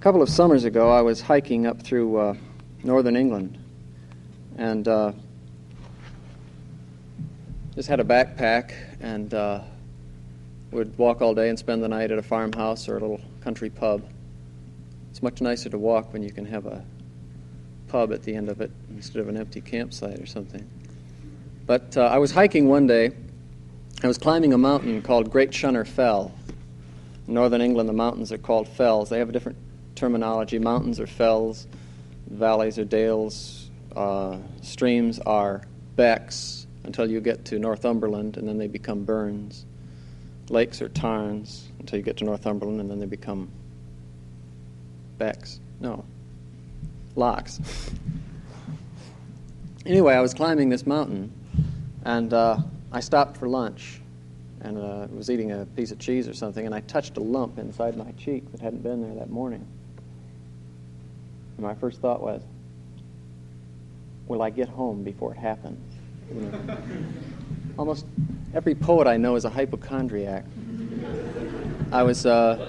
couple of summers ago, I was hiking up through northern England, and just had a backpack and would walk all day and spend the night at a farmhouse or a little country pub. It's much nicer to walk when you can have a pub at the end of it instead of an empty campsite or something. But I was hiking one day. I was climbing a mountain called Great Shunner Fell. In northern England, the mountains are called fells. They have a different terminology. Mountains are fells, valleys are dales, streams are becks until you get to Northumberland, and then they become burns. Lakes are tarns until you get to Northumberland, and then they become becks. No, locks. Anyway, I was climbing this mountain, and I stopped for lunch, and was eating a piece of cheese or something, and I touched a lump inside my cheek that hadn't been there that morning. And my first thought was, will I get home before it happens? You know? Almost every poet I know is a hypochondriac. I was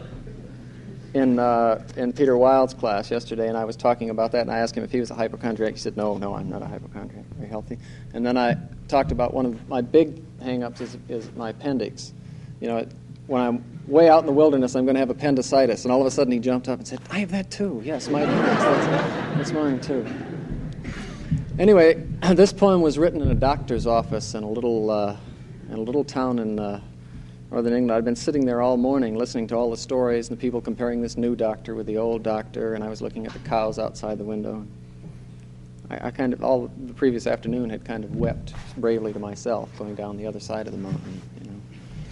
in Peter Wilde's class yesterday, and I was talking about that, and I asked him if he was a hypochondriac. He said, no, I'm not a hypochondriac, very healthy. And then I talked about one of my big hang-ups is my appendix. You know, when I'm way out in the wilderness, I'm going to have appendicitis. And all of a sudden he jumped up and said, I have that too. Yes, my appendix, that's mine too. Anyway, this poem was written in a doctor's office in a little town in northern England. I'd been sitting there all morning listening to all the stories and the people comparing this new doctor with the old doctor, and I was looking at the cows outside the window. I kind of, all the previous afternoon, had kind of wept bravely to myself going down the other side of the mountain, you know,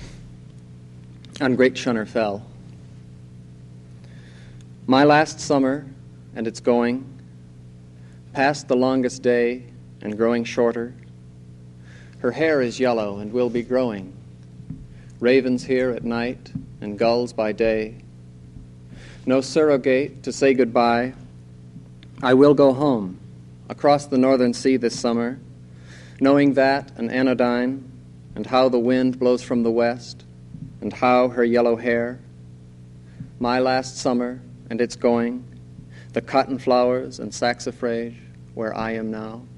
on Great Shunner Fell. My last summer, and it's going, past the longest day and growing shorter. Her hair is yellow and will be growing. Ravens here at night and gulls by day. No surrogate to say goodbye. I will go home, across the northern sea this summer, knowing that an anodyne, and how the wind blows from the west, and how her yellow hair. My last summer, and it's going, the cotton flowers and saxifrage where I am now.